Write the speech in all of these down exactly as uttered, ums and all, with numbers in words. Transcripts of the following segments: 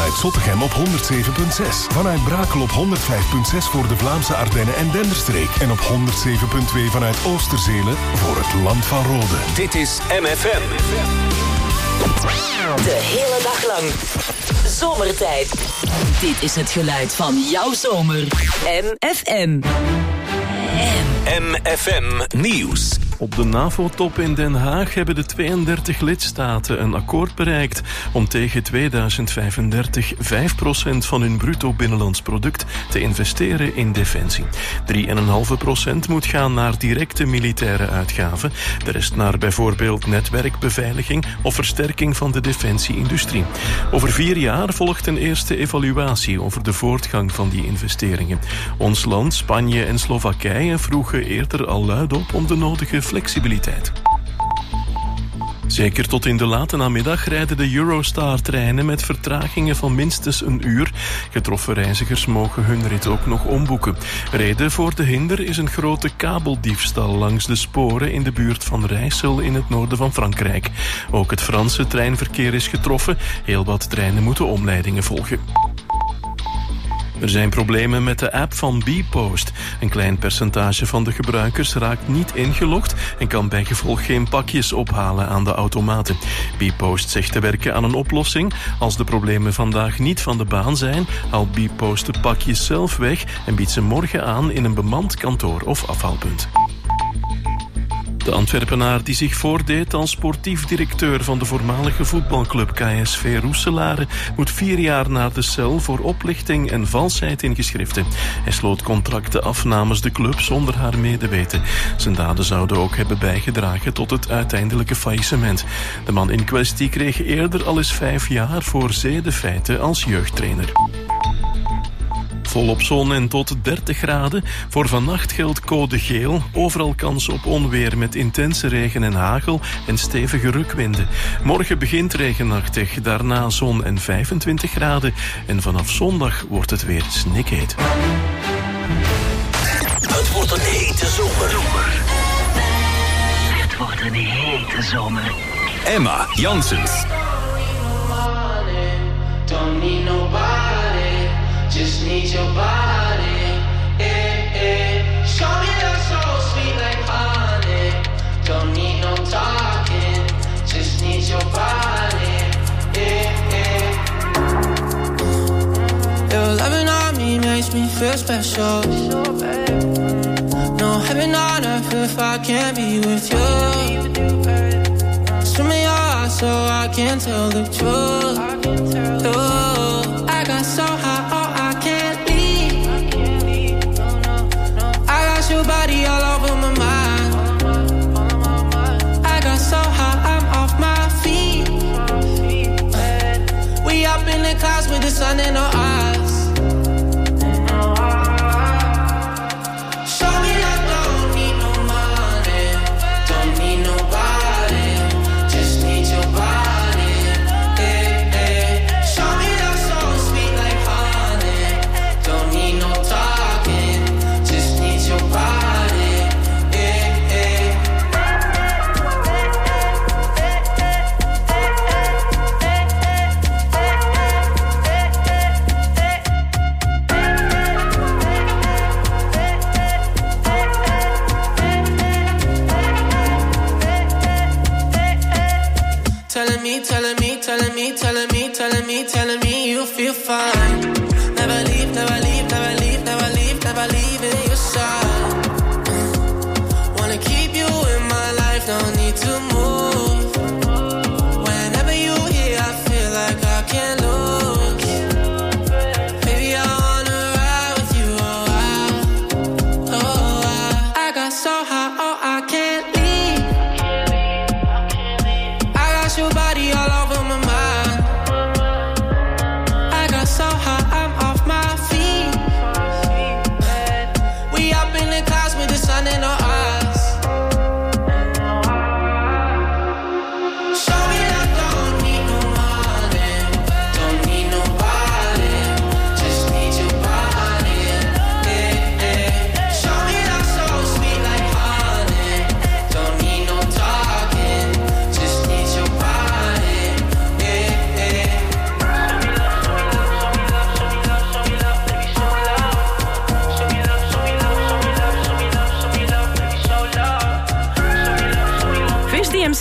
vanuit Zottegem op honderd zeven komma zes. Vanuit Brakel op honderd vijf komma zes voor de Vlaamse Ardennen en Denderstreek. En op honderd zeven komma twee vanuit Oosterzelen voor het Land van Rode. Dit is M F M. De hele dag lang. Zomertijd. Dit is het geluid van jouw zomer. M F M. M F M Nieuws. Op de NAVO-top in Den Haag hebben de tweeëndertig lidstaten een akkoord bereikt om tegen tweeduizend vijfendertig vijf procent van hun bruto binnenlands product te investeren in defensie. drie komma vijf procent moet gaan naar directe militaire uitgaven, de rest naar bijvoorbeeld netwerkbeveiliging of versterking van de defensie-industrie. Over vier jaar volgt een eerste evaluatie over de voortgang van die investeringen. Ons land, Spanje en Slowakije vroegen eerder al luid op om de nodige flexibiliteit. Zeker tot in de late namiddag rijden de Eurostar-treinen met vertragingen van minstens een uur. Getroffen reizigers mogen hun rit ook nog omboeken. Reden voor de hinder is een grote kabeldiefstal langs de sporen in de buurt van Rijssel in het noorden van Frankrijk. Ook het Franse treinverkeer is getroffen. Heel wat treinen moeten omleidingen volgen. Er zijn problemen met de app van Bpost. Een klein percentage van de gebruikers raakt niet ingelogd en kan bijgevolg geen pakjes ophalen aan de automaten. Bpost zegt te werken aan een oplossing. Als de problemen vandaag niet van de baan zijn, haalt Bpost de pakjes zelf weg en biedt ze morgen aan in een bemand kantoor of afhaalpunt. De Antwerpenaar die zich voordeed als sportief directeur van de voormalige voetbalclub K S V Roeselare moet vier jaar naar de cel voor oplichting en valsheid in geschriften. Hij sloot contracten af namens de club zonder haar medeweten. Zijn daden zouden ook hebben bijgedragen tot het uiteindelijke faillissement. De man in kwestie kreeg eerder al eens vijf jaar voor zedenfeiten als jeugdtrainer. Volop zon en tot dertig graden. Voor vannacht geldt code geel. Overal kans op onweer met intense regen en hagel en stevige rukwinden. Morgen begint regenachtig, daarna zon en vijfentwintig graden. En vanaf zondag wordt het weer snikheet. Het wordt een hete zomer. Het wordt een hete zomer. Emma Janssens. Don't need nobody. Just need your body, eh, eh. Show me that so sweet like honey. Don't need no talking, just need your body, eh, eh. Your loving on me makes me feel special. No heaven on earth if I can't be with you. Swim in your eyes so I can tell the truth. Ooh, I got so high. Your body all over my mind. I got so high, I'm off my feet. We up in the clouds with the sun in our eyes. Show me that don't need no money, don't need nobody, just need your body. Eh, eh. Show me that so sweet like honey, don't need no talking, just need your body. Telling me, telling me, telling me, telling me, telling me, telling me you feel fine. Never leave, never leave, never leave, never leave, never leave in your side. Wanna keep you in my life, don't need to move. Whenever you here, I feel like I can't lose. Baby, I wanna ride with you, oh I, oh I. I got so high, oh I can't leave. I got your body all over my mind. I got so high,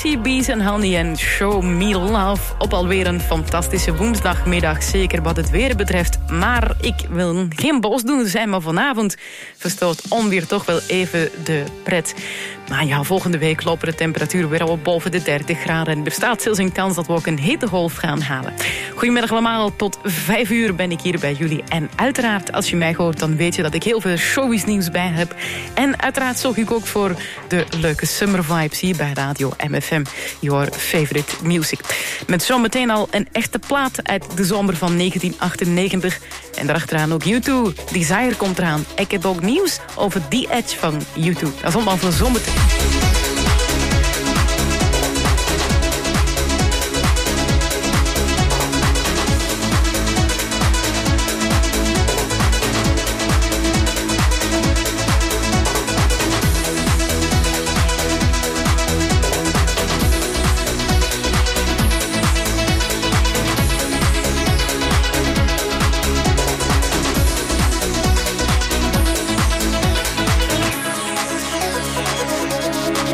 Casey, Bees en Honey en Show Me Love op alweer een fantastische woensdagmiddag, zeker wat het weer betreft. Maar ik wil geen boosdoener zijn, maar vanavond verstoort onweer toch wel even de pret. Maar ja, volgende week lopen de temperaturen weer op boven de dertig graden. En er staat zelfs een kans dat we ook een hittegolf gaan halen. Goedemiddag allemaal, tot vijf uur ben ik hier bij jullie. En uiteraard, als je mij hoort, dan weet je dat ik heel veel showbiz nieuws bij heb. En uiteraard zorg ik ook voor de leuke summer vibes hier bij Radio M F M. Your favorite music. Met zometeen al een echte plaat uit de zomer van negentien achtennegentig. En daarachteraan ook U twee. Desire komt eraan. Ik heb ook nieuws over The Edge van U twee. Dat is allemaal voor zometeen. We'll be right back.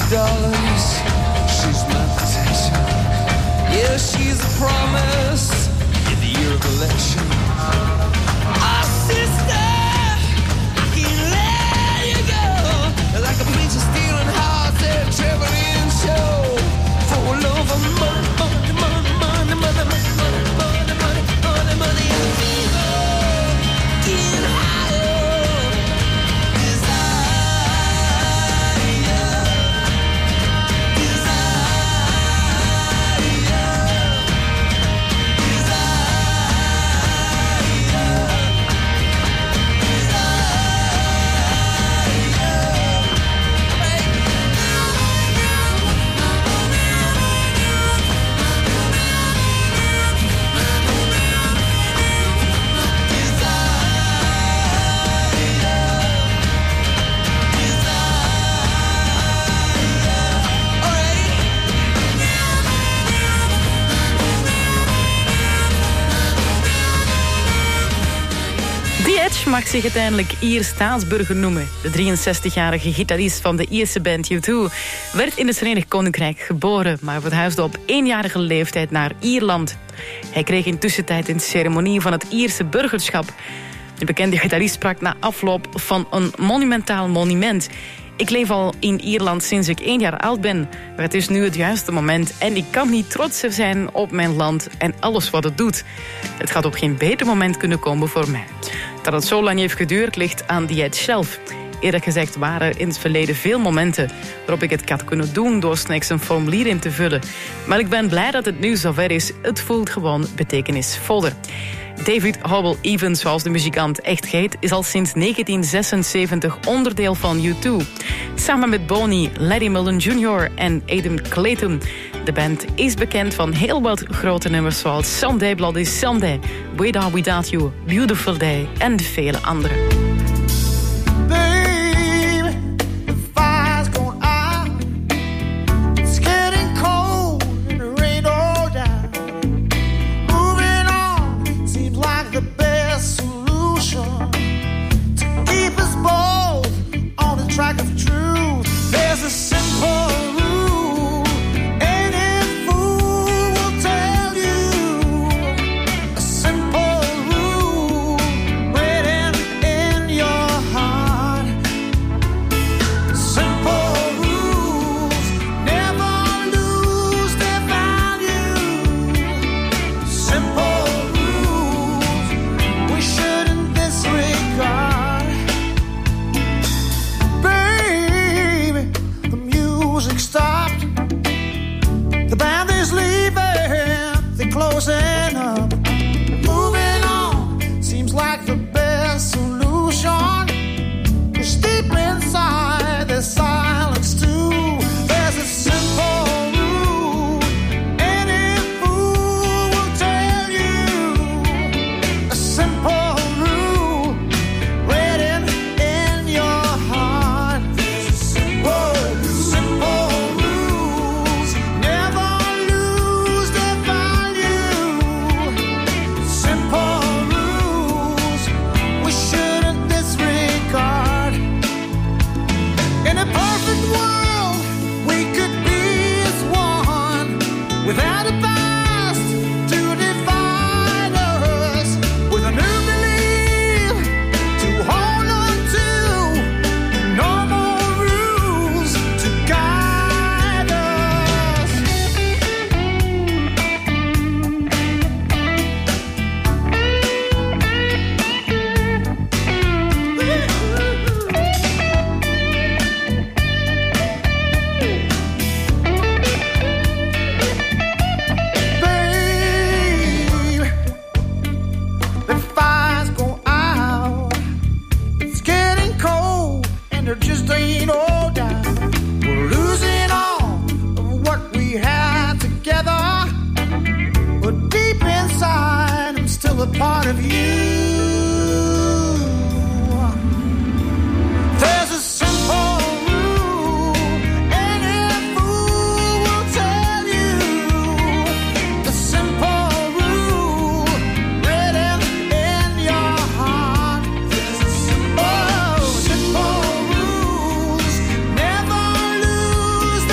dollars. She's my protection. Yeah, she's a promise in the year of election. Our sister, I can't let you go. Like a preacher stealing hearts at a traveling show. For love of money, money, money, money, money, money, money, money, money, money, money, and fever. Get higher. Mag zich uiteindelijk Ier staatsburger noemen. De drieënzestigjarige gitarist van de Ierse band U twee werd in het Verenigd Koninkrijk geboren, maar verhuisde op eenjarige leeftijd naar Ierland. Hij kreeg intussen tijd een ceremonie van het Ierse burgerschap. De bekende gitarist sprak na afloop van een monumentaal monument. Ik leef al in Ierland sinds ik één jaar oud ben. Maar het is nu het juiste moment en ik kan niet trots zijn op mijn land en alles wat het doet. Het gaat op geen beter moment kunnen komen voor mij. Dat het zo lang heeft geduurd ligt aan The Edge zelf. Eerlijk gezegd waren er in het verleden veel momenten waarop ik het had kunnen doen door slechts een formulier in te vullen. Maar ik ben blij dat het nu zover is. Het voelt gewoon betekenisvoller. David Howell-Evans, zoals de muzikant echt heet, is al sinds negentien zesenzeventig onderdeel van U twee. Samen met Boney, Larry Mullen junior en Adam Clayton. De band is bekend van heel wat grote nummers zoals Someday Bloody Sunday, With or Without You, Beautiful Day en vele andere. Track of truth. There's a simple rule. Any fool will tell you. A simple rule written in your heart. Simple rules never lose their value. Simple rules we shouldn't disregard. Stopped. The band is leaving. They're closing up. Moving on seems like the best solution. 'Cause deep inside there's silence too. There's a simple rule. Any fool will tell you. A simple rule written in your heart. There's a simple without a past to divide us, with a new belief to hold on to, no more rules to guide us. A part of you. There's a simple rule. Any fool will tell you. The simple rule written in your heart. There's a simple, oh, simple rules never lose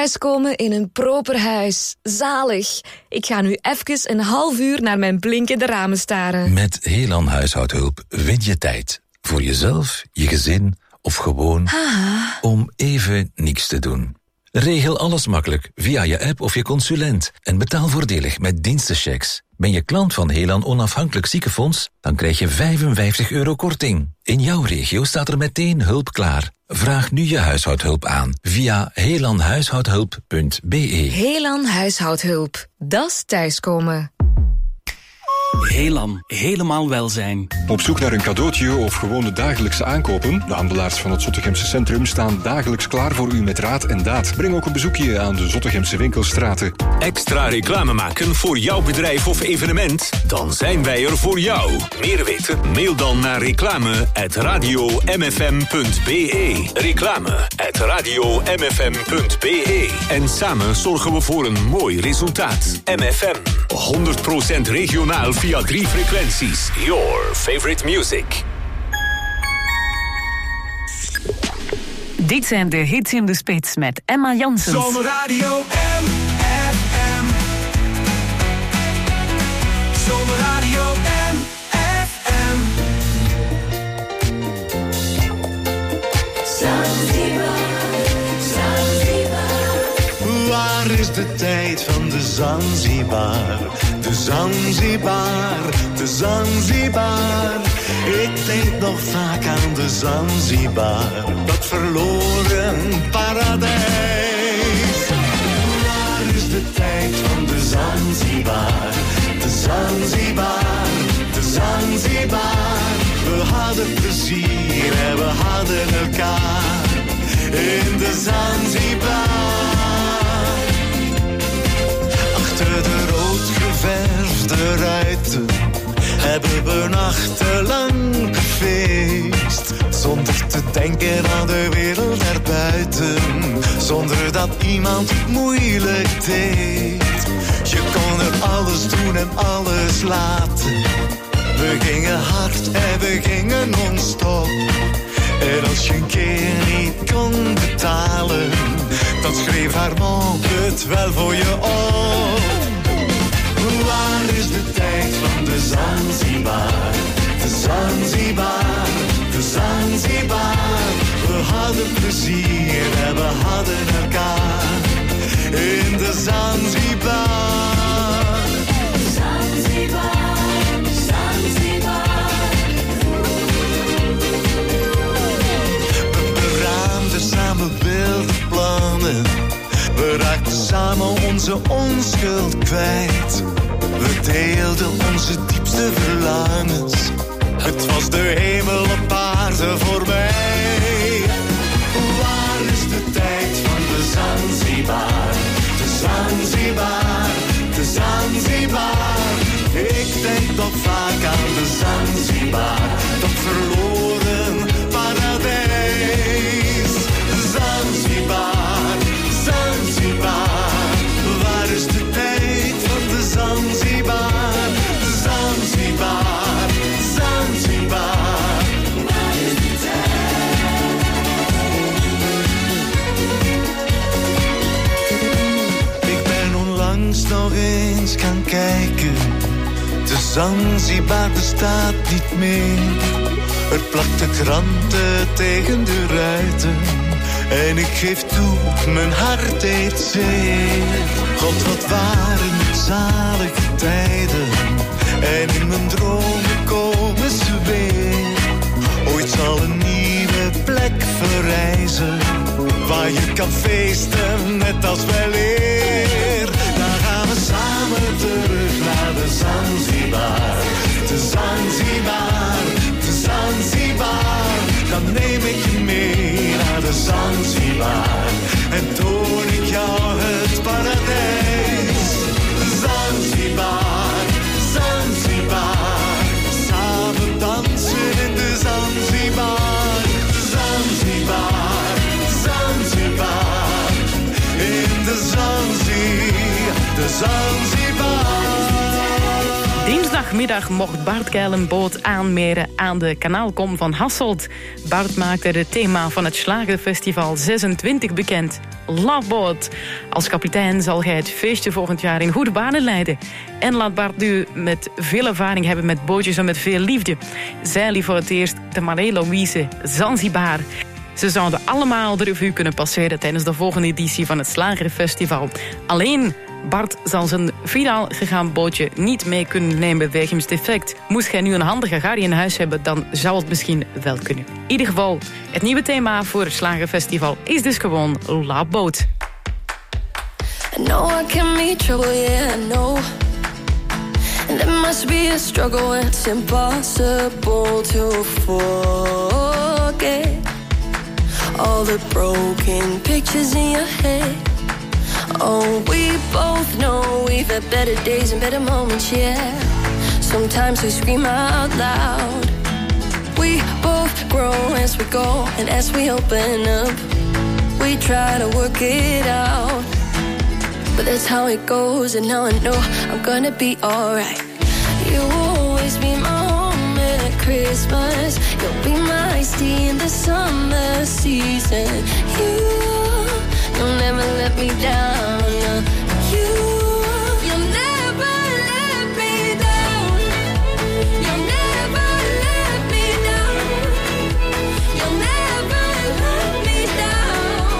thuiskomen in een proper huis. Zalig. Ik ga nu even een half uur naar mijn blinkende ramen staren. Met Helan Huishoudhulp win je tijd. Voor jezelf, je gezin of gewoon Ah. om even niks te doen. Regel alles makkelijk via je app of je consulent en betaal voordelig met dienstenchecks. Ben je klant van Helan Onafhankelijk Ziekenfonds, dan krijg je vijfenvijftig euro korting. In jouw regio staat er meteen hulp klaar. Vraag nu je huishoudhulp aan via helanhuishoudhulp punt be. Helan Huishoudhulp. Dat is thuiskomen. Helan, helemaal welzijn. Op zoek naar een cadeautje of gewoon de dagelijkse aankopen? De handelaars van het Zottegemse Centrum staan dagelijks klaar voor u met raad en daad. Breng ook een bezoekje aan de Zottegemse winkelstraten. Extra reclame maken voor jouw bedrijf of evenement? Dan zijn wij er voor jou. Meer weten? Mail dan naar reclame at radio m f m punt be. Reclame at radio m f m punt be. En samen zorgen we voor een mooi resultaat. M F M, honderd procent regionaal via drie frequenties. Your favorite music. Dit zijn de hits in de spits met Emma Janssens. Zomerradio M F M. Zomerradio M F M. Zanzibar, Zanzibar. Waar is de tijd van de Zanzibar? De Zanzibar, de Zanzibar. Ik denk nog vaak aan de Zanzibar, dat verloren paradijs. Waar is de tijd van de Zanzibar? De Zanzibar, de Zanzibar. We hadden plezier en we hadden elkaar in de Zanzibar. Achter de rood geverfde ruiten hebben we nachtenlang gefeest. Zonder te denken aan de wereld erbuiten, zonder dat iemand moeilijk deed. Je kon er alles doen en alles laten. We gingen hard en we gingen non-stop. En als je een keer niet kon betalen, dan schreef Harmon het wel voor je op. Waar is de tijd van de Zanzibar? De Zanzibar, de Zanzibar. We hadden plezier en we hadden elkaar in de Zanzibar. Zanzibar, Zanzibar. We beraamden samen wilde plannen. We raakten samen onze onschuld kwijt. We deelden onze diepste verlangens. Het was de hemel op aarde voor mij. Waar is de tijd van de Zanzibar? De Zanzibar, de Zanzibar. Ik denk nog vaak aan de Zanzibar, dat verloren paradijs. Zanzibar, Zanzibar. Waar is de tijd van de Zanzibar? Zanzibar, Zanzibar. Waar is de tijd? Ik ben onlangs nog eens gaan kijken. De Zanzibar bestaat niet meer. Er plakten kranten tegen de ruiten. En ik geef toe, mijn hart deed zeer. God, wat waren het zalige tijden. En in mijn dromen komen ze weer. Ooit zal een nieuwe plek verrijzen, waar je kan feesten net als wel eer. Dan gaan we samen terug naar de Zanzibar. De Zanzibar, de Zanzibar. Dan neem ik je mee naar de Zanzibar en toon ik jou het paradijs. Zanzibar, Zanzibar. Samen dansen in de Zanzibar. Zanzibar, Zanzibar. In de Zanzibar, de Zanzibar. Dinsdag Zondagmiddag mocht Bart Keil een boot aanmeren aan de kanaalkom van Hasselt. Bart maakte het thema van het Slagerfestival zesentwintig bekend. Loveboat. Als kapitein zal hij het feestje volgend jaar in goede banen leiden. En laat Bart nu met veel ervaring hebben met bootjes en met veel liefde. Zij lief voor het eerst de Marie-Louise Zanzibar. Ze zouden allemaal de revue kunnen passeren tijdens de volgende editie van het Slagerfestival. Alleen Bart zal zijn viraal gegaan bootje niet mee kunnen nemen wegens defect. Moest jij nu een handige Gary in huis hebben, dan zou het misschien wel kunnen. In ieder geval, het nieuwe thema voor het Slagerfestival is dus gewoon Loveboat. I know I can meet trouble, yeah, I know. And there must be a struggle, it's impossible to forget all the broken pictures in your head. Oh, we both know we've had better days and better moments, yeah. Sometimes we scream out loud. We both grow as we go, and as we open up, we try to work it out. But that's how it goes, and now I know I'm gonna be alright. You'll always be my home at Christmas. You'll be my tea in the summer season. You, you'll never let me down. You, you'll never let me down. You'll never let me down. You'll never let me down.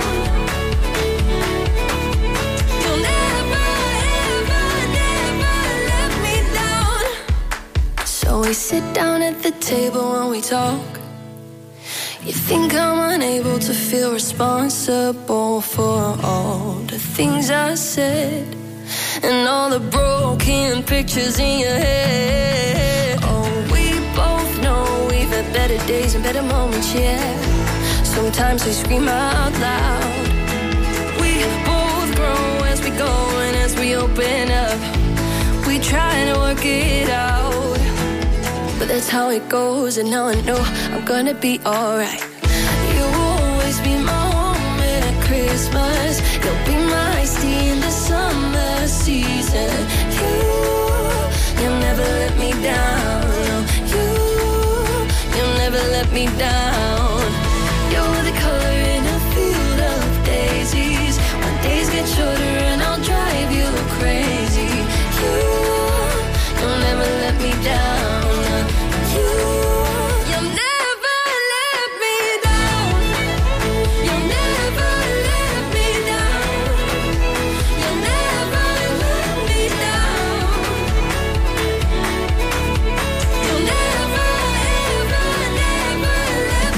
You'll never, ever, never let me down. So we sit down at the table and we talk. You think I'm unable to feel responsible for all the things I said and all the broken pictures in your head. Oh, we both know we've had better days and better moments, yeah. Sometimes we scream out loud. We both grow as we go and as we open up, we try to work it out. But that's how it goes, and now I know I'm gonna be alright. You'll always be my home at Christmas. You'll be my tea in the summer season. You, you'll never let me down. You, you'll never let me down. You're the color in a field of daisies. When days get shorter and I'll drive you crazy. You, you'll never let me down. Let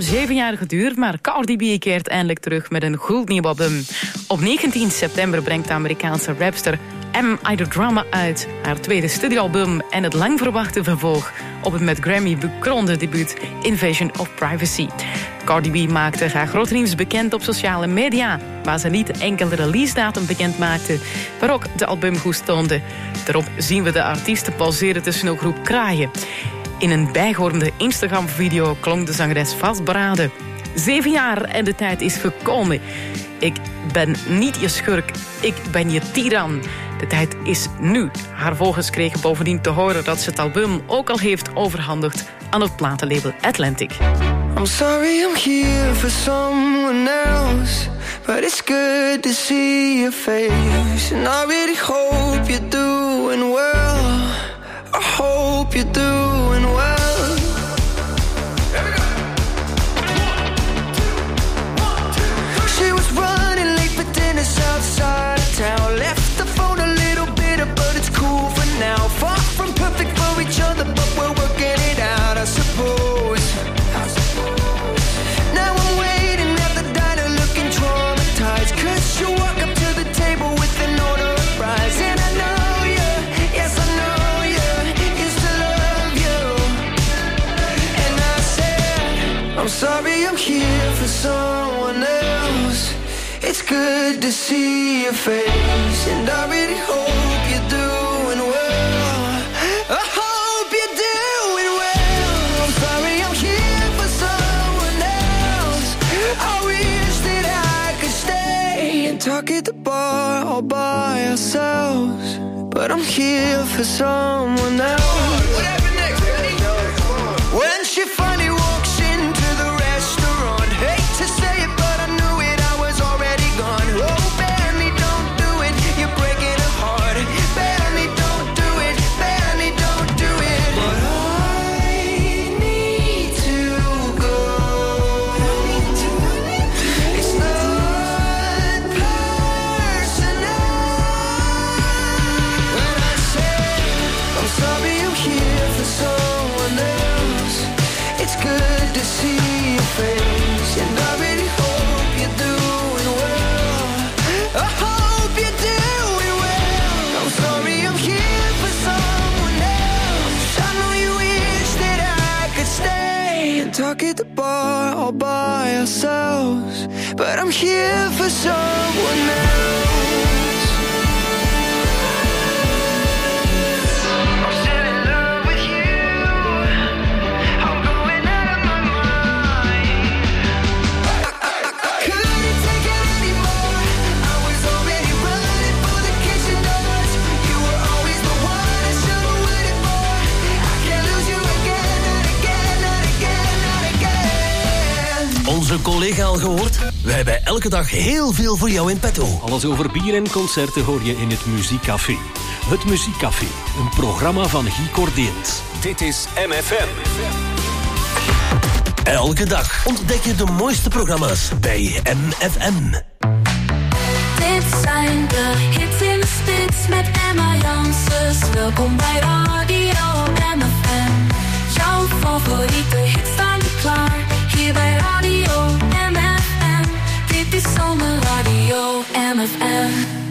zeven jaar geduurd, maar Cardi B keert eindelijk terug met een goed nieuw album. Op negentien september brengt de Amerikaanse rapster M I The Drama uit. Haar tweede studioalbum en het lang verwachte vervolg op het met Grammy bekroonde debuut Invasion of Privacy. Cardi B maakte haar grote nieuws bekend op sociale media, waar ze niet enkel de releasedatum bekend maakte, maar ook de albumhoes toonde. Daarop zien we de artiesten pauzeren tussen een groep kraaien. In een bijhorende Instagram-video klonk de zangeres vastberaden. Zeven jaar en de tijd is gekomen. Ik ben niet je schurk, ik ben je tiran. De tijd is nu. Haar volgers kregen bovendien te horen dat ze het album ook al heeft overhandigd aan het platenlabel Atlantic. I'm sorry I'm here for someone else, but it's good to see your face. And I really hope you're doing well. I hope you're doing well. She was running late for dinner outside of town. Left the phone a little bitter, but it's cool for now. Far from perfect for each other, but we're working it out, I suppose. Now I'm waiting at the diner looking traumatized, 'cause you walk up to the table with an order of fries. And I know you, yes I know you, used to love you. And I said, I'm sorry I'm here for someone else. It's good to see your face, and I really hope you're doing well. I hope you're doing well. I'm sorry I'm here for someone else. I wish that I could stay and talk at the bar all by ourselves, but I'm here for someone else. What happened next? When she finally walks into the restaurant, hate to say it, but I knew it, I was already gone. Oh, Benny, don't do it, you're breaking her heart. Benny, don't do it, Benny, don't do it. But I need to go. It's not personal. When I say I'm sorry I'm here for someone else, it's good to see your face, and I really hope you're doing well. I hope you're doing well. I'm sorry I'm here for someone else. I know you wish that I could stay and talk at the bar all by ourselves, but I'm here for someone else. I'm still in love with you. I'm going out of my mind. Couldn't take it anymore. I was already running for the kitchen doors. You were always the one I should have waited for. I can't lose you again, not again, not again, not again. Onze collega al gehoord? Wij hebben elke dag heel veel voor jou in petto. Alles over bier en concerten hoor je in het Muziekcafé. Het Muziekcafé, een programma van Guy Cordeens. Dit is M F M. Elke dag ontdek je de mooiste programma's bij M F M. Dit zijn de hits in de spits met Emma Janssens. Welkom bij Radio M F M. Jouw favoriete hits staan klaar. Hier bij Radio M F M. Dit is Zomerradio M F M.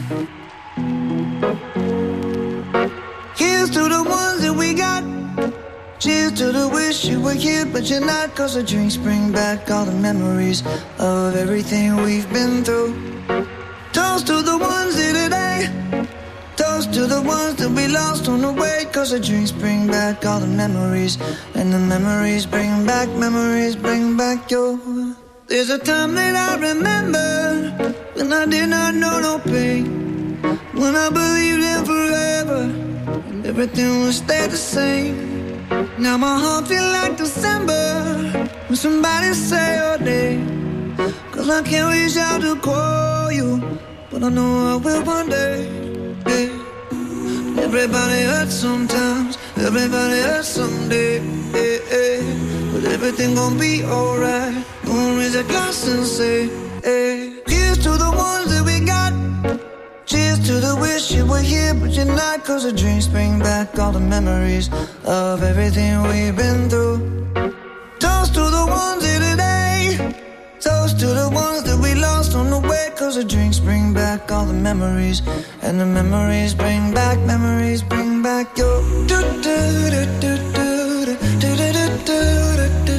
Here's to the ones that we got. Cheers to the wish you were here, but you're not. 'Cause the drinks bring back all the memories of everything we've been through. Toast to the ones here today. Toast to the ones that we lost on the way. 'Cause the drinks bring back all the memories, and the memories bring back, memories bring back your. There's a time that I remember when I did not know no pain, when I believed in forever and everything would stay the same. Now my heart feel like December when somebody say your name. 'Cause I can't reach out to call you, but I know I will one day. Yeah. Everybody hurts sometimes, everybody hurts someday. Yeah, yeah. But everything gon' be alright. Gonna raise a glass and say, hey. Here's to the ones that we got. Cheers to the wish you were here, but you're not. 'Cause the drinks bring back all the memories of everything we've been through. Toast to the ones here today. Cause the drinks bring back all the memories. And the memories bring back, memories bring back your do do do do do do do do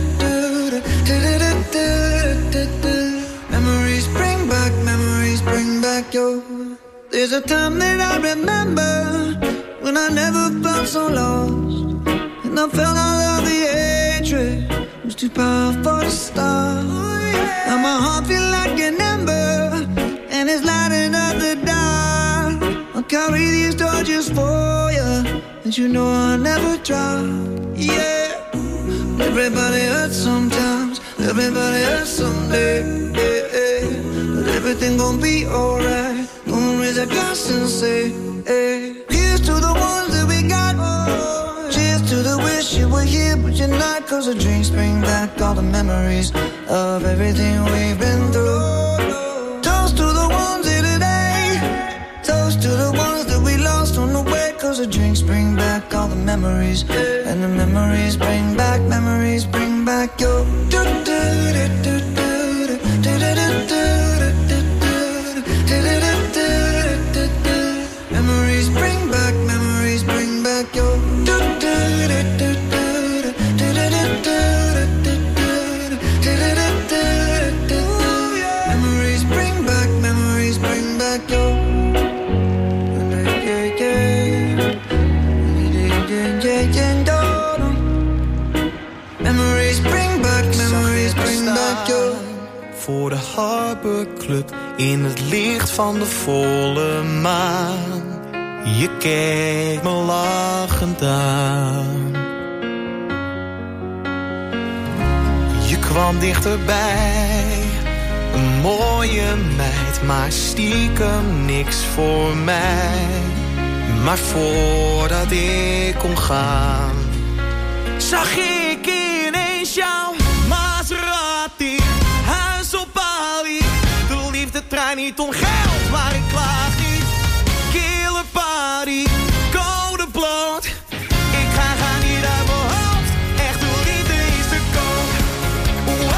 do. Memories bring back, memories bring back your. There's a time that I remember when I never felt so lost, and I felt all of the hatred was too powerful to stop. Now my heart feel like an ember, and it's lighting up the dark. I'll carry these torches for you, and you know I'll never drop. Yeah, everybody hurts sometimes, everybody hurts someday. Yeah, yeah. But everything gon' be alright. Gonna raise a glass and say, hey, here's to the ones that we got. Oh, cheers to the wish you were here, but you're not. Cause the drinks bring back all the memories of everything we've been through. Toast to the ones here today. Toast to the ones that we lost on the way. Cause the drinks bring back all the memories. And the memories bring back, memories bring back your do do do do do do do do do. Memories bring back, memories bring back your do do do do do do do do. Memories bring back, memories bring back your. Memories bring back, memories bring back your. Voor de Harbor Club in het licht van de volle maan. Je keek me lachend aan. Je kwam dichterbij, een mooie meid, maar stiekem niks voor mij. Maar voordat ik kon gaan, zag ik ineens jouw Maserati. Huis op Bali, de liefde draait niet om geld, maar ik klaag niet. Killer party, code bloot. Ik ga gaan niet uit mijn hoofd, echt de liefde is te koop. Wow,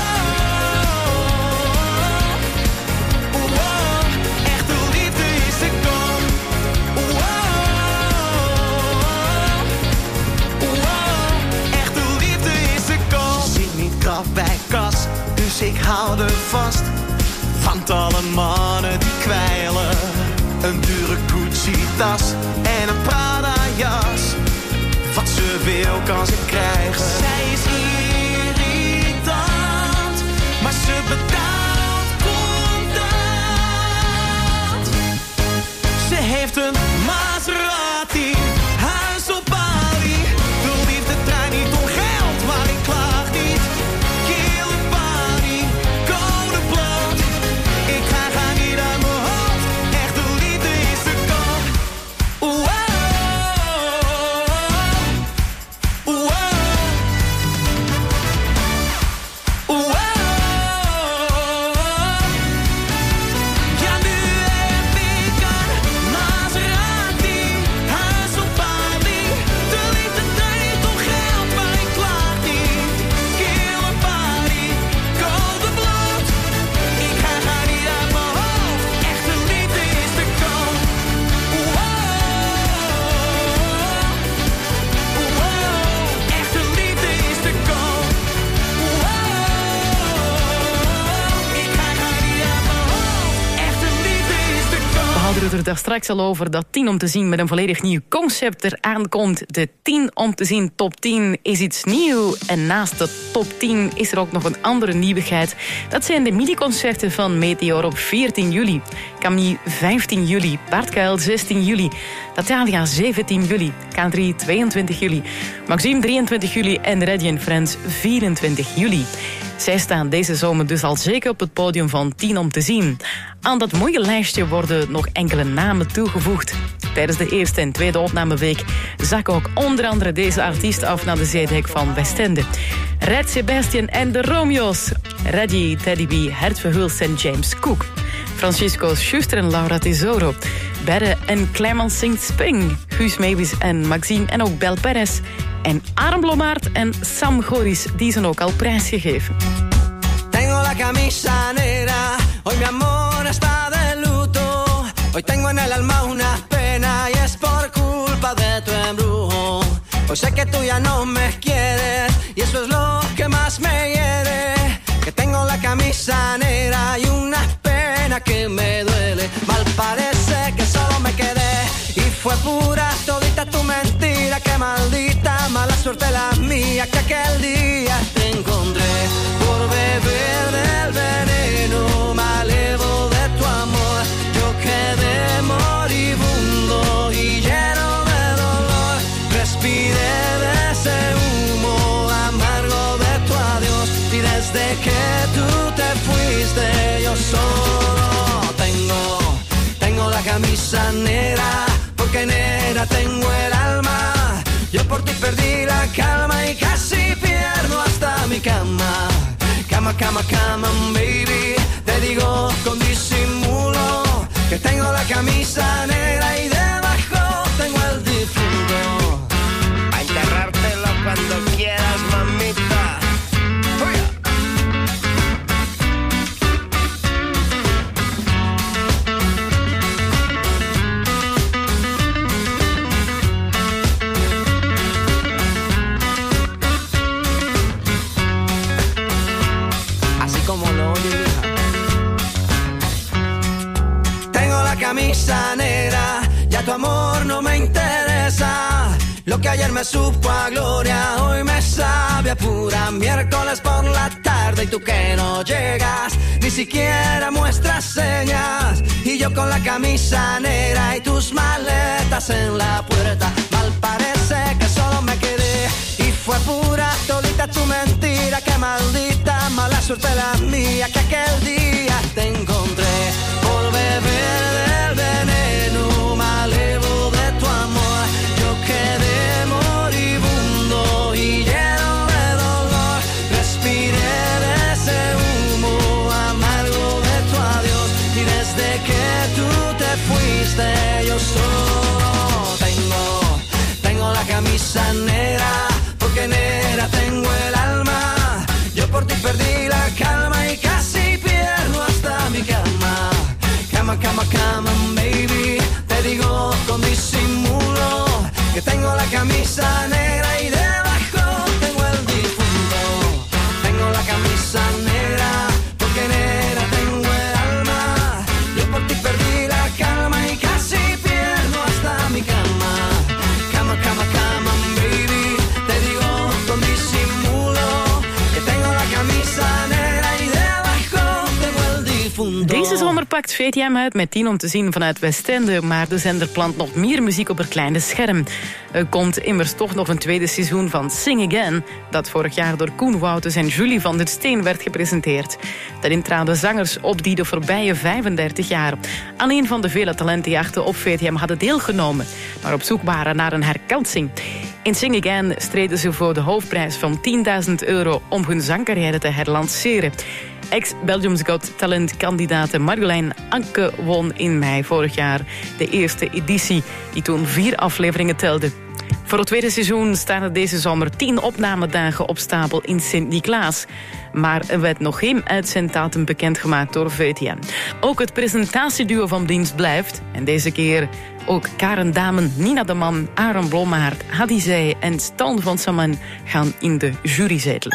wow, echt de liefde is te koop. Wow, wow, echt de liefde is te koop. Ze zit niet kaf bij kas, dus ik hou er vast. Van alle mannen die kwijlen. Een dure Gucci-tas en een Prada-jas. Wat ze wil kan ze krijgen. Zij is irritant, maar ze betaalt contant. Ze heeft een Maserati, huis op Bali. De liefde draait niet om geld, maar ik klaag niet. Killer party, code bloot. Ik ga gaan niet uit mijn hoofd, echt de liefde is te koop. Wow, wow, wow. Ja, nu heb ik een Maserati, huis op Bali. De liefde draait niet om geld, maar ik klaag niet. Killer party, code bloot. Ik ga gaan niet uit mijn hoofd, echt de liefde is te koop. Wow, wow, echt de liefde is te koop. Wow, ik ga gaan niet uit mijn hoofd, echt de liefde is te koop. We hadden het er daar straks al over dat tien om te zien met een volledig nieuw concept eraan komt. De tien om te zien top tien is iets nieuw. En naast de top tien is er ook nog een andere nieuwigheid. Dat zijn de mini-concerten van Meteor op veertien juli. Camille vijftien juli, Bart Kuil zestien juli, Natalia zeventien juli, K drie tweeëntwintig juli, Maxime drieëntwintig juli en Reddy and Friends vierentwintig juli. Zij staan deze zomer dus al zeker op het podium van tien om te zien. Aan dat mooie lijstje worden nog enkele namen toegevoegd. Tijdens de eerste en tweede opnameweek zak ook onder andere deze artiest af naar de zeedijk van Westende. Red Sebastian en de Romeo's, Reddy, Teddy B, Hert Verhulst en James Cook. Francisco Schuster en Laura Tesoro. Berre en Clement zingt Spring. Guus Meeuwis en Maxime en ook Bel Perez. En Aram Blommaert en Sam Goris, die zijn ook al prijsgegeven. Tengo la camisa negra, hoy mi amor está de Hoy tengo en el alma una pena y es por culpa de tu embrujo. Hoy sé que tú ya no me quieres y eso es lo que más me hiere. Que tengo la camisa negra y una pena que me duele. Mal parece que solo me quedé y fue pura todita tu mentira. Que maldita mala suerte la mía que aquel día te encontré por beber del veneno malevo de tu amor. Yo quedé moribundo y lleno de dolor. Respiré de ese humo amargo de tu adiós y desde que tú te fuiste yo solo tengo, tengo la camisa negra porque negra tengo el alma. Yo por ti perdí la calma y casi pierdo hasta mi cama. Cama, cama, cama, baby. Te digo con disimulo que tengo la camisa negra y debajo tengo el difunto. A enterrártelo cuando quieras, mamita. Oye. Como lo oye, hija. Tengo la camisa negra, ya tu amor no me interesa. Lo que ayer me supo a gloria, hoy me sabe a pura. Miércoles por la tarde y tú que no llegas, ni siquiera muestras señas. Y yo con la camisa negra y tus maletas en la puerta. Mal parece que solo me quedé y fue pura todita tu mentira. Que maldita mala suerte la mía que aquel día te encontré por beber del veneno malevo de tu amor. Yo quedé moribundo y lleno de dolor. Respiré de ese humo amargo de tu adiós y desde que tú te fuiste yo solo tengo, tengo la camisa negra porque negra tengo el alma. Yo por ti perdí la calma y casi pierdo hasta mi cama. Cama, cama, cama, baby. Te digo con disimulo que tengo la camisa negra y debajo tengo el difunto. Tengo la camisa negra porque negra tengo el alma. Yo por ti perdí la calma y casi pierdo hasta mi cama. Cama, cama, cama, baby. Te digo con disimulo que tengo la camisa negra y debajo tengo el difunto. Deze zomer pakt V T M uit met tien om te zien vanuit Westende, maar de zender plant nog meer muziek op het kleine scherm. Er komt immers toch nog een tweede seizoen van Sing Again, dat vorig jaar door Koen Wouters en Julie van der Steen werd gepresenteerd. Daarin traden zangers op die de voorbije vijfendertig jaar aan een van de vele talentenjachten op V T M hadden deelgenomen, maar op zoek waren naar een herkansing. In Sing Again streden ze voor de hoofdprijs van tienduizend euro om hun zangcarrière te herlanceren. Ex-Belgium's Got Talent-kandidaat Marjolein Anke won in mei vorig jaar de eerste editie, die toen vier afleveringen telde. Voor het tweede seizoen staan er deze zomer tien opnamedagen op stapel in Sint-Niklaas. Maar er werd nog geen uitzenddatum bekendgemaakt door V T M. Ook het presentatieduo van dienst blijft. En deze keer ook Karen Damen, Nina de Man, Aaron Blommaert, Hadi Zij en Stan van Samen gaan in de jury zetelen.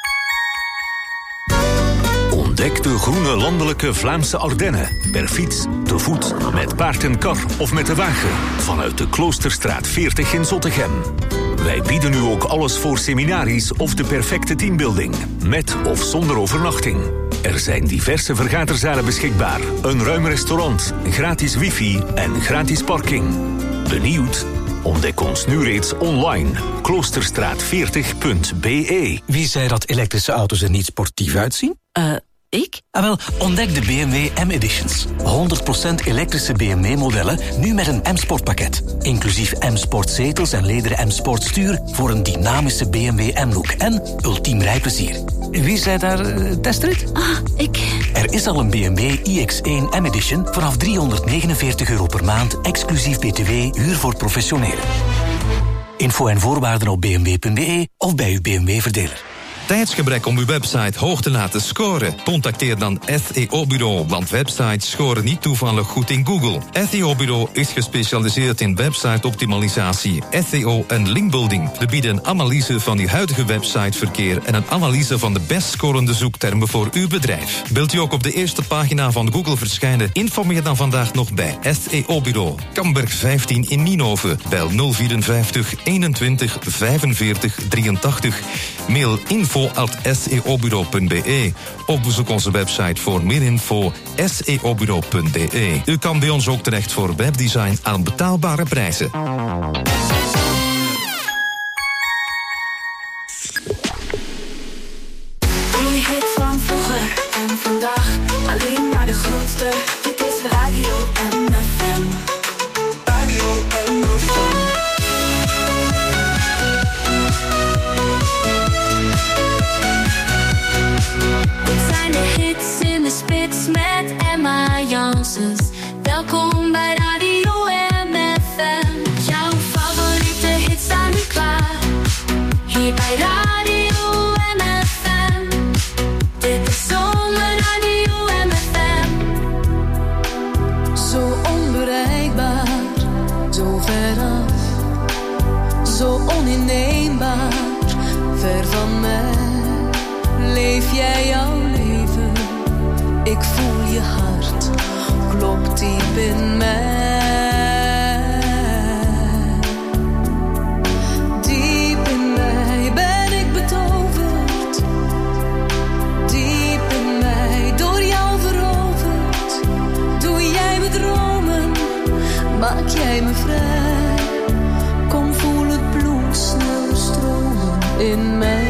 Ontdek de groene landelijke Vlaamse Ardennen. Per fiets, te voet, met paard en kar of met de wagen. Vanuit de Kloosterstraat veertig in Zottegem. Wij bieden nu ook alles voor seminaries of de perfecte teambuilding. Met of zonder overnachting. Er zijn diverse vergaderzalen beschikbaar. Een ruim restaurant, gratis wifi en gratis parking. Benieuwd? Ontdek ons nu reeds online. kloosterstraat veertig punt b e. Wie zei dat elektrische auto's er niet sportief uitzien? Eh... Uh. Ik? Ah, wel, ontdek de B M W M-Editions. honderd procent elektrische B M W-modellen, nu met een M-Sport-pakket. Inclusief M-Sport zetels en lederen M-Sport stuur voor een dynamische B M W M-look en ultiem rijplezier. Wie zei daar uh, testrit? Ah, ik. Er is al een B M W i X één M-Edition vanaf driehonderdnegenenveertig euro per maand, exclusief B T W, huur voor professionelen. Info en voorwaarden op b m w punt b e of bij uw B M W-verdeler. tijdsgebrek om uw website hoog te laten scoren? Contacteer dan S E O-bureau, want websites scoren niet toevallig goed in Google. S E O-bureau is gespecialiseerd in website-optimalisatie, S E O en linkbuilding. We bieden een analyse van uw huidige websiteverkeer en een analyse van de best scorende zoektermen voor uw bedrijf. Wilt u ook op de eerste pagina van Google verschijnen? Informeer dan vandaag nog bij S E O-bureau. Kamberg vijftien in Nienhoven. Bel nul vierenvijftig eenentwintig vijfenveertig drieëntachtig. Mail info at s e o bureau punt b e. Of bezoek onze website voor meer info s e o bureau punt b e. U kan bij ons ook terecht voor webdesign aan betaalbare prijzen. Die hit van vroeger en vandaag, alleen maar de grootste. Dit is Radio M F M. Radio M F M. Dit zijn de hits in de spits met Emma Janssens. Welkom bij Radio M F M. Jouw favoriete hits staan nu klaar. Hier bij Radio M F M. Dit is Zomerradio M F M. Zo onbereikbaar, zo veraf. Zo oninneembaar, ver van mij. Leef jij jouw leven? Ik voel je hart, klopt diep in mij. Diep in mij ben ik betoverd. Diep in mij, door jou veroverd. Doe jij me dromen, maak jij me vrij. Kom voel het bloed snel stromen in mij.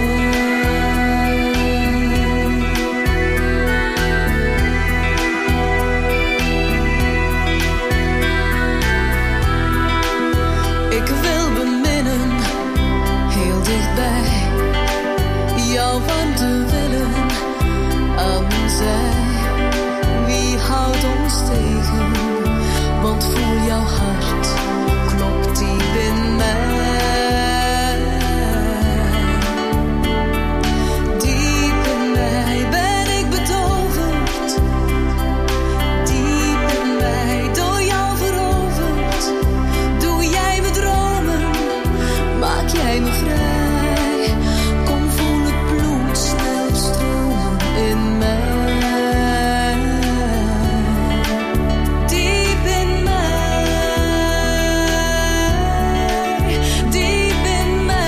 Jouw warmte willen aan mijn zij. Wie houdt ons tegen? Want voel jouw hart, klopt diep in mij. Diep in mij ben ik betoverd. Diep in mij, door jou veroverd. Doe jij me dromen, maak jij me vrij. In mij, diep in mij, diep in mij.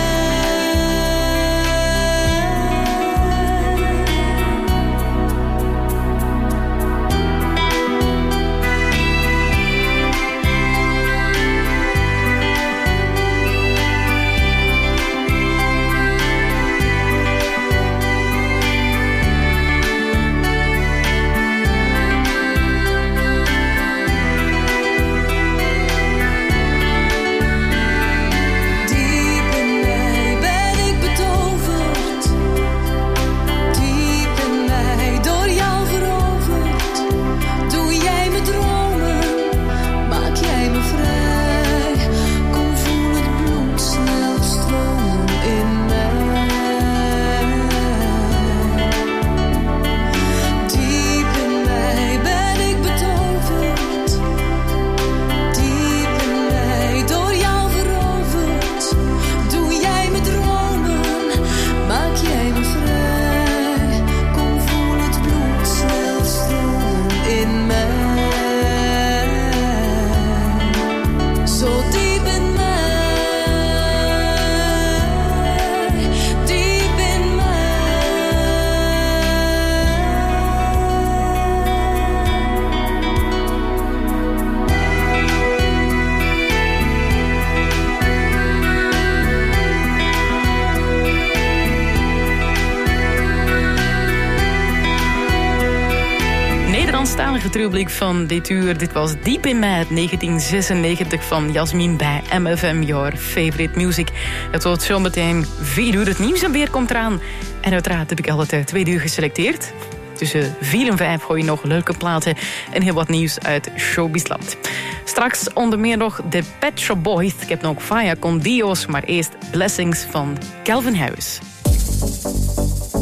Nederlandstalige terugblik van dit uur. Dit was Diep in Mij, negentien zesennegentig van Jasmin bij M F M, Your Favorite Music. Het wordt zometeen vier uur, het nieuws en weer komt eraan. En uiteraard heb ik altijd twee uur geselecteerd. Tussen vier en vijf gooi je nog leuke platen en heel wat nieuws uit showbizland. Straks onder meer nog de Pet Shop Boys. Ik heb nog Faya con Dios, maar eerst Blessings van Calvin Harris.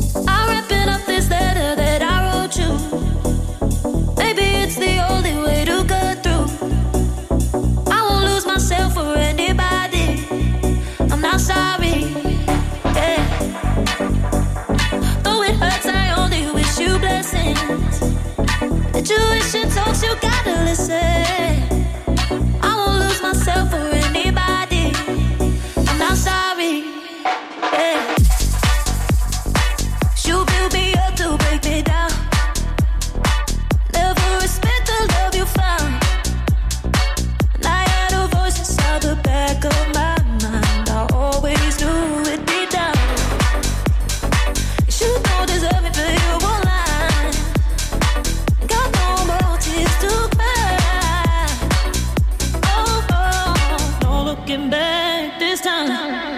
back this time.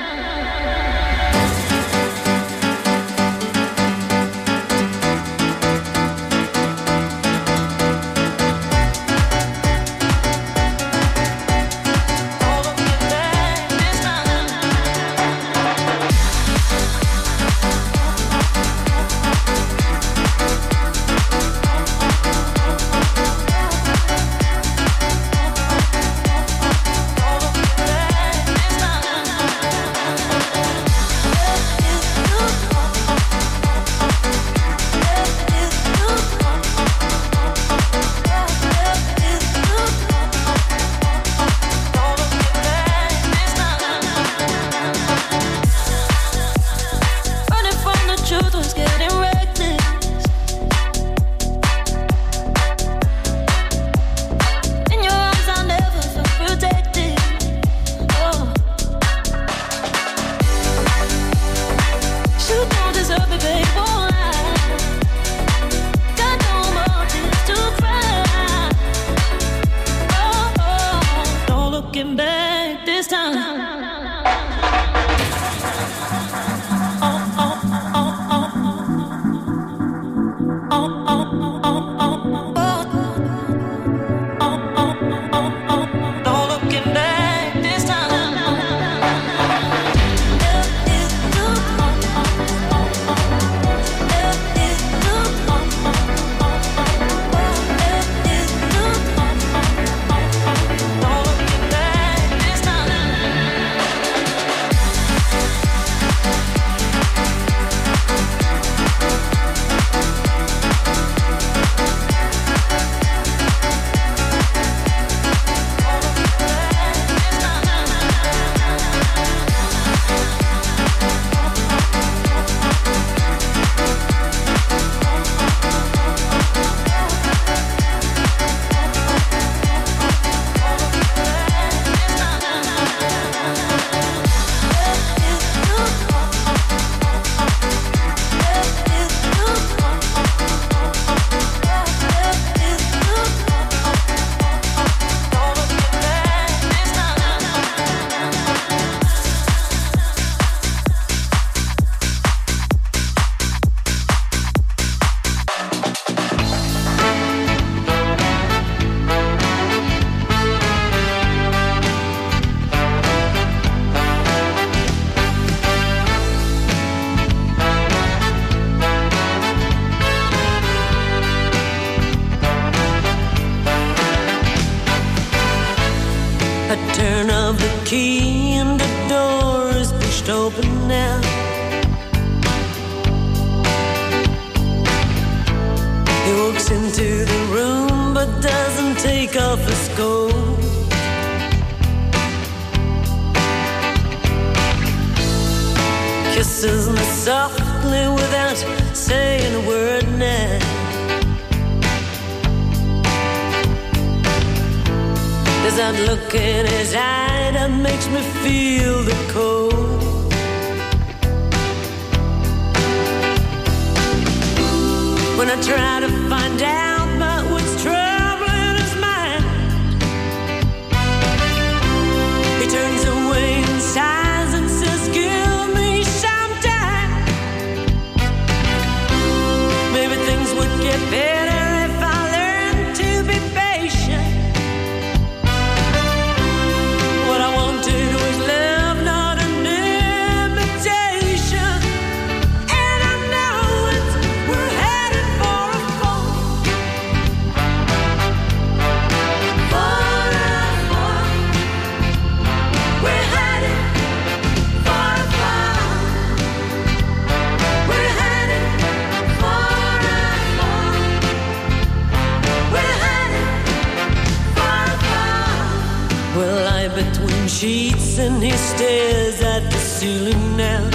Sheets and he stares at the ceiling now.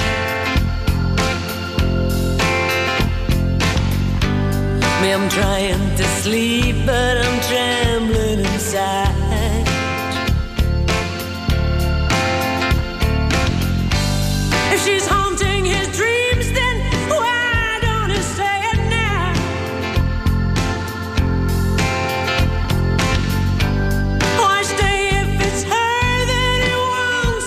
Me, I'm trying to sleep, but I'm trembling inside. If she's haunting his dreams, then why don't he say it now? Why stay if it's her that he wants?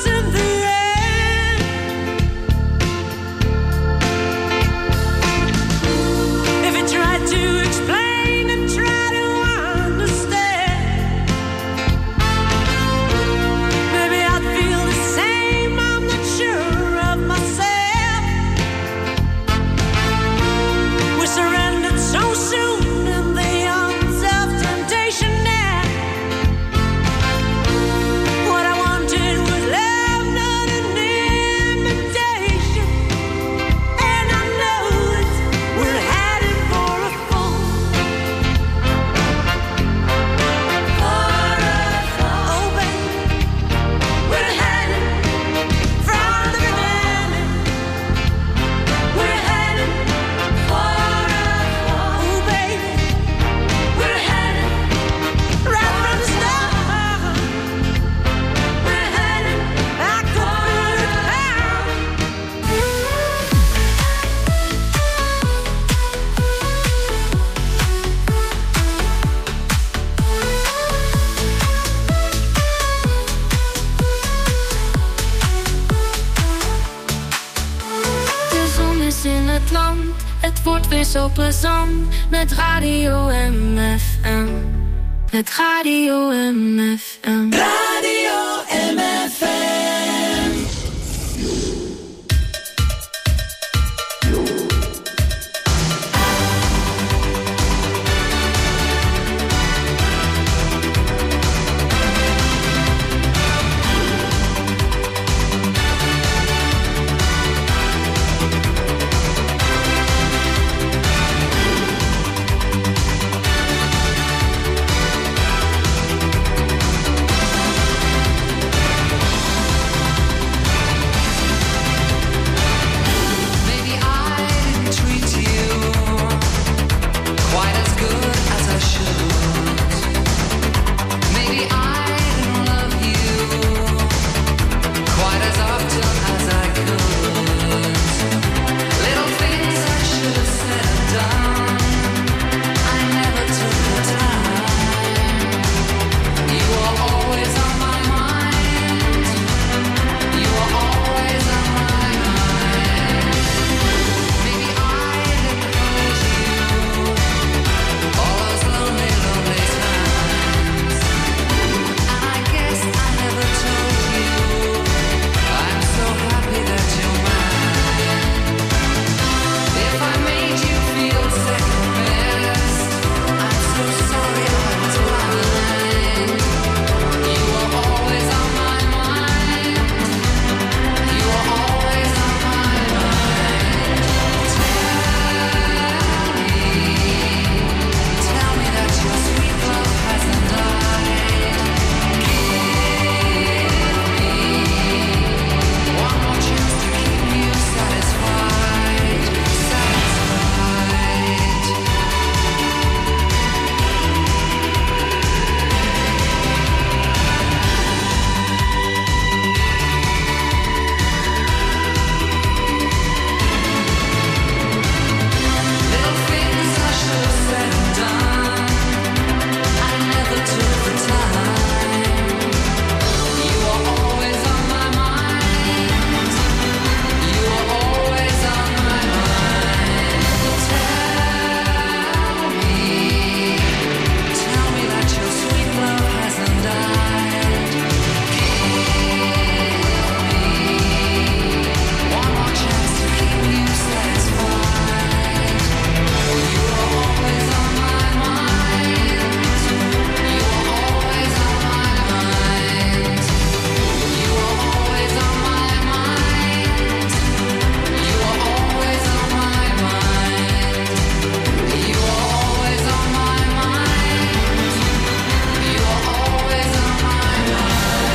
land. Het wordt weer zo plezant met Radio M F M. Met Radio M F M.